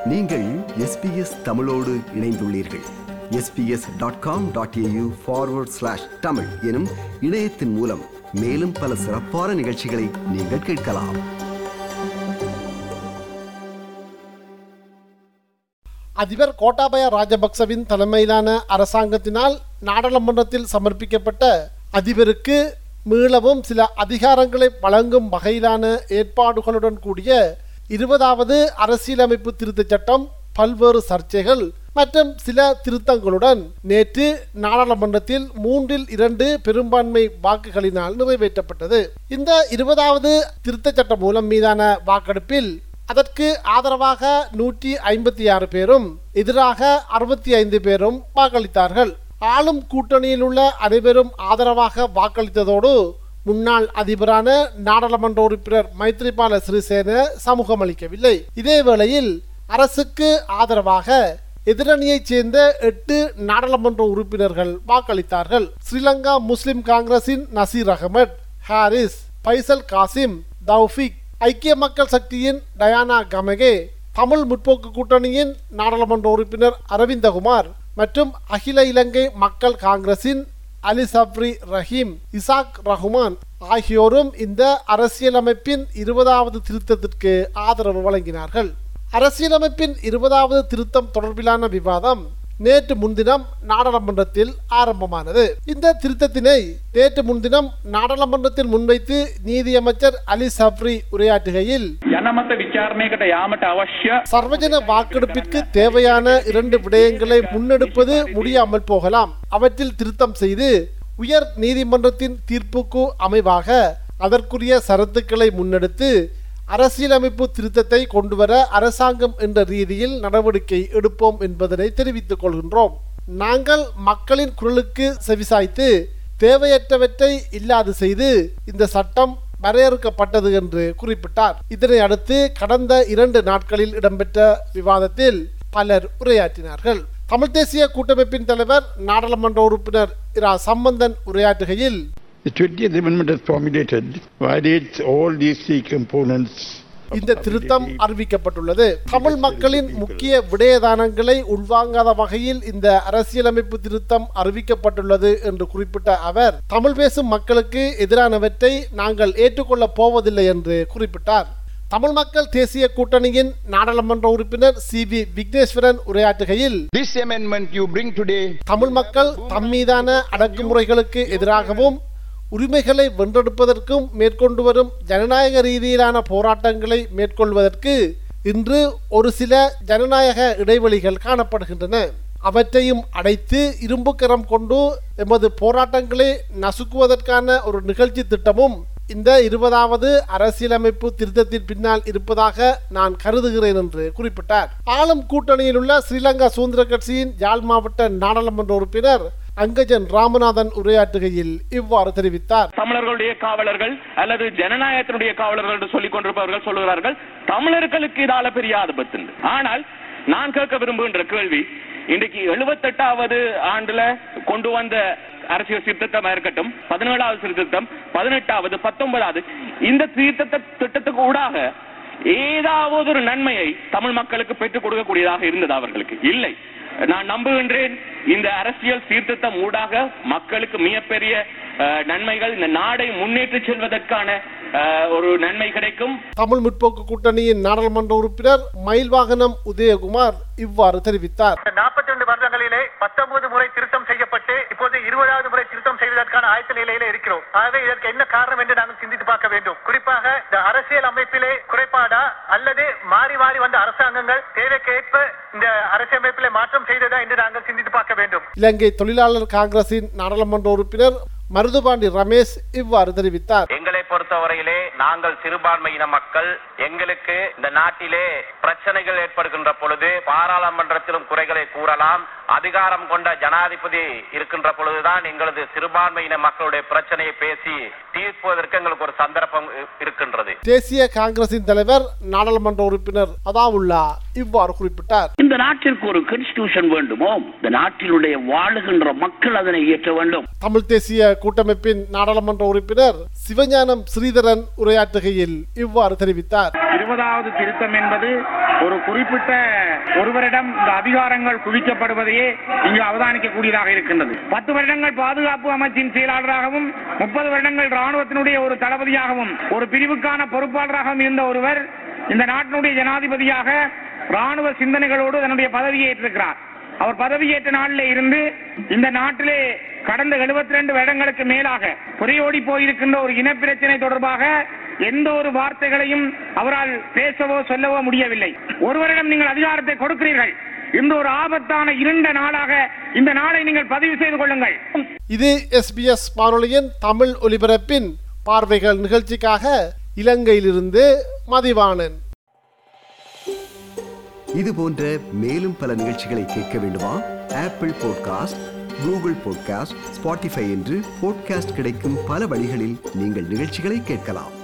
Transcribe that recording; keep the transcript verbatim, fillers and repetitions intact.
நீங்கள் எஸ்பிஎஸ் தமிழோடு இணைந்துள்ளீர்கள். SBS dot com dot AU forward slash Tamil எனும் இணையத்தின் மூலம் மேலும் பல சிறப்பான நிகழ்ச்சிகளை நீங்கள் கேட்கலாம். அதிபர் கோட்டாபய ராஜபக்சவின் தலைமையிலான அரசாங்கத்தினால் நாடாளுமன்றத்தில் சமர்ப்பிக்கப்பட்ட அதிபருக்கு மீளவும் சில அதிகாரங்களை வழங்கும் வகையிலான ஏற்பாடுகளுடன் கூடிய இருபதாவது அரசியலமைப்பு திருத்தச் சட்டம் பல்வேறு சர்ச்சைகள் மற்றும் சில திருத்தங்களுடன் நேற்று நாடாளுமன்றத்தில் மூன்றில் இரண்டு பெரும்பான்மை வாக்குகளினால் நிறைவேற்றப்பட்டது. இந்த இருபதாவது திருத்தச் சட்டம் மூலம் மீதான வாக்கெடுப்பில் அதற்கு ஆதரவாக நூற்றி ஐம்பத்தி ஆறு பேரும் எதிராக அறுபத்தி ஐந்து பேரும் வாக்களித்தார்கள். ஆளும் கூட்டணியில் உள்ள அனைவரும் ஆதரவாக வாக்களித்ததோடு முன்னாள் அதிபரான நாடாளுமன்ற உறுப்பினர் மைத்ரிபால சிறிசேன சமூகம் அளிக்கவில்லை. இதே வேளையில் அரசுக்கு ஆதரவாக எதிரணியைச் சேர்ந்த எட்டு நாடாளுமன்ற உறுப்பினர்கள் வாக்களித்தார்கள். ஸ்ரீலங்கா முஸ்லிம் காங்கிரசின் நசீர் அகமட், ஹாரிஸ், பைசல் காசிம், தௌஃபிக், ஐக்கிய மக்கள் சக்தியின் டயானா கமகே, தமிழ் முற்போக்கு கூட்டணியின் நாடாளுமன்ற உறுப்பினர் அரவிந்தகுமார் மற்றும் அகில இலங்கை மக்கள் காங்கிரசின் அலி சப்ரி ரஹீம், இசாக் ரஹ்மான் ஆகியோரும் இந்த அரசியலமைப்பின் இருபதாவது திருத்தத்திற்கு ஆதரவு வழங்கினார்கள். அரசியலமைப்பின் இருபதாவது திருத்தம் தொடர்பிலான விவாதம் நேற்று முன்தினம் நாடாளுமன்றத்தில் ஆரம்பமானது. இந்த திருத்தத்தினை நேற்று முன்தினம் நாடாளுமன்றத்தில் முன்வைத்து நீதியமைச்சர் அலி சப்ரி உரையாற்றுகையில், சர்வஜன வாக்கெடுப்பிற்கு தேவையான இரண்டு விடயங்களை முன்னெடுப்பது முடியாமல் போகலாம். அவற்றில் திருத்தம் செய்து உயர் நீதிமன்றத்தின் தீர்ப்புக்கு அமைவாக அதற்குரிய சரத்துக்களை முன்னெடுத்து அரசியலமைப்பு திருத்தத்தை கொண்டுவர அரசாங்கம் என்ற ரீதியில் நடவடிக்கை எடுப்போம் என்பதனை தெரிவித்துக் கொள்கின்றோம். நாங்கள் மக்களின் குரலுக்கு செவிசாய்த்து தேவையற்றவற்றை இல்லாது செய்து இந்த சட்டம் வரையறுக்கப்பட்டது என்று குறிப்பிட்டார். இதனை அடுத்து கடந்த இரண்டு நாட்களில் இடம்பெற்ற விவாதத்தில் பலர் உரையாற்றினார்கள். தமிழ் தேசிய கூட்டமைப்பின் தலைவர் நாடாளுமன்ற உறுப்பினர் இரா சம்பந்தன் உரையாற்றுகையில், The twentieth Amendment as formulated violates all these three components. இந்த திருத்தம் அறிவிக்கப்பட்டுள்ளது. தமிழ் மக்களின் முக்கிய விடயதானங்களை உள்வாங்காத வகையில் இந்த அரசியலமைப்பு திருத்தம் அறிவிக்கப்பட்டுள்ளது என்று குறிப்பிட்ட அவர், தமிழ் பேசும் மக்களுக்கு எதிரானவற்றை நாங்கள் ஏற்றுக்கொள்ளப் போவதில்லை என்று குறிப்பிட்டார். தமிழ் மக்கள் தேசிய கூட்டணியின் நாடாளுமன்ற உறுப்பினர் சி வி விக்னேஸ்வரன் உரையாற்றுகையில், This amendment you bring today, Tamil மக்கள் தம்மீதான அடக்குமுறைகளுக்கு எதிராகவும் உரிமைகளை வென்றெடுப்பதற்கும் மேற்கொண்டு வரும் ஜனநாயக ரீதியிலான போராட்டங்களை மேற்கொள்வதற்கு இன்று ஒரு சில ஜனநாயக இடைவெளிகள் காணப்படுகின்றன. அவற்றையும் அடைத்து இரும்புக்கரம் கொண்டு எமது போராட்டங்களை நசுக்குவதற்கான ஒரு நிகழ்ச்சி திட்டமும் இந்த இருபதாவது அரசியலமைப்பு திருத்தத்தின் பின்னால் இருப்பதாக நான் கருதுகிறேன் என்று குறிப்பிட்டார். ஆளும் கூட்டணியில் உள்ள ஸ்ரீலங்கா சுதந்திர கட்சியின் யாழ் மாவட்ட நாடாளுமன்ற உறுப்பினர் அங்கஜன் ராமநாதன் உரையாற்றுகையில் இவ்வாறு தெரிவித்தார். தமிழர்களுடைய காவலர்கள் அல்லது ஜனநாயகத்தினுடைய காவலர்கள் என்று சொல்லிக் கொண்டிருப்பவர்கள் சொல்லுகிறார்கள் தமிழர்களுக்கு இதால பெரிய ஆபத்து. ஆனால் நான் கேட்க விரும்புகின்ற கேள்வி, இன்றைக்கு எழுபத்தி எட்டாவது ஆண்டுல கொண்டு வந்த அரசியல் சீர்திருத்தமா இருக்கட்டும், பதினேழாவது சீர்திருத்தம், பதினெட்டாவது, பத்தொன்பதாவது, இந்த சீர்திருத்த திட்டத்துக்கு ஊடாக ஏதாவது ஒரு நன்மையை தமிழ் மக்களுக்கு பெற்றுக் கொடுக்கக்கூடியதாக இருந்தது அவர்களுக்கு இல்லை. நான் நம்புகின்றேன் இந்த அரசியல் சீர்திருத்தம் ஊடாக மக்களுக்கு மிகப்பெரிய நன்மைகள், இந்த நாடை முன்னேற்றி செல்வதற்கான ஒரு நன்மை கிடைக்கும். தமிழ் முற்போக்கு கூட்டணியின் நாடாளுமன்ற உறுப்பினர் மயில்வாகனம் உதயகுமார் இவ்வாறு தெரிவித்தார். நாற்பத்தி ரெண்டு வருடங்களிலே பத்தொன்பது முறை திருத்தம் செய்யப்பட்டு இப்போது இருபதாவது முறை திருத்தம் செய்வதற்கான ஆயத்த நிலையில இருக்கிறோம். ஆகவே இதற்கு என்ன காரணம் என்று நாங்கள் சிந்தித்து பார்க்க வேண்டும். குறிப்பாக இந்த அரசியல் அமைப்பிலே குறைபாடா அல்லது மாறி மாறி வந்த அரசாங்கங்கள் தேவைக்கேற்ப இந்த அரசியலமைப்பிலே மாற்றம் செய்ததா என்று நாங்கள் சிந்தித்து பார்க்க வேண்டும். இலங்கை தொழிலாளர் காங்கிரசின் நாடாளுமன்ற உறுப்பினர் மருதுபாண்டி ரமேஷ் இவ்வாறு தெரிவித்தார். எங்களை பொறுத்தவரையிலே நாங்கள் சிறுபான்மையின மக்கள், எங்களுக்கு இந்த நாட்டிலே பிரச்சனைகள் ஏற்படுகின்ற பொழுது பாராளுமன்றத்திலும் குறைகளை கூறலாம். அதிகாரம் கொண்ட ஜனாதிபதி இருக்கின்ற பொழுதுதான் எங்களது சிறுபான்மையின மக்களுடைய பிரச்சனையை பேசி தீர்ப்பதற்கு எங்களுக்கு ஒரு சந்தர்ப்பம் இருக்கின்றது. தேசிய காங்கிரசின் தலைவர் நாடாளுமன்ற உறுப்பினர் அதாவுல்லா இவ்வாறு குறிப்பிட்டார். இந்த நாட்டிற்கு ஒரு கான்ஸ்டிடியூஷன் வேண்டுமோ, இந்த நாட்டிலுடைய வாழுகின்ற மக்கள் அதனை இயற்ற வேண்டும். தமிழ் தேசிய கூட்டமைப்பின் நாடாளுமன்ற உறுப்பினர் சிவஞானம் ஸ்ரீதரன் உரையாற்றுகையில் இவ்வாறு தெரிவித்தார். பத்தொன்பதாவது திருத்தம் என்பது ஒரு குறிப்பிட்ட ஒருவரிடம் இந்த அதிகாரங்கள் குவிக்கப்படுவதையே இங்கு அவதானிக்கக்கூடியதாக இருக்கின்றது. பத்து வருடங்கள் பாதுகாப்பு அமைச்சின் செயலாளராகவும் முப்பது வருடங்கள் ராணுவத்தினுடைய ஒரு தளபதியாகவும் ஒரு பிரிவுக்கான பொறுப்பாளராகவும் இருந்த ஒருவர் இந்த நாட்டினுடைய ஜனாதிபதியாக ராணுவ சிந்தனைகளோடு தன்னுடைய பதவியை ஏற்றிருக்கிறார். அவர் பதவியேற்ற நாளில் இருந்து இந்த நாட்டிலே கடந்த எழுபத்தி ரெண்டு வருடங்களுக்கு மேலாக புரையோடி போயிருக்கின்ற ஒரு இன பிரச்சனை தொடர்பாக எந்த ஒரு வார்த்தைகளையும் அவரால் பேசவோ சொல்லவோ முடியவில்லை. ஒருவரிடம் நீங்கள் அதிகாரத்தை கொடுக்கிறீர்கள். இந்த ஒரு ஆபத்தான இருண்ட நாளாக இந்த நாளை நீங்கள் பதிவு செய்து கொள்ளுங்கள். இது எஸ்பிஎஸ் வானொலியின் தமிழ் ஒலிபரப்பின் பார்வைகள் நிகழ்ச்சிக்காக இலங்கையிலிருந்து மதிவாணன். இது போன்ற மேலும் பல நிகழ்ச்சிகளை கேட்க வேண்டுமா? Apple podcast, Google podcast, Spotify என்று பாட்காஸ்ட் கிடைக்கும் பல வழிகளில் நீங்கள் நிகழ்ச்சிகளை கேட்கலாம்.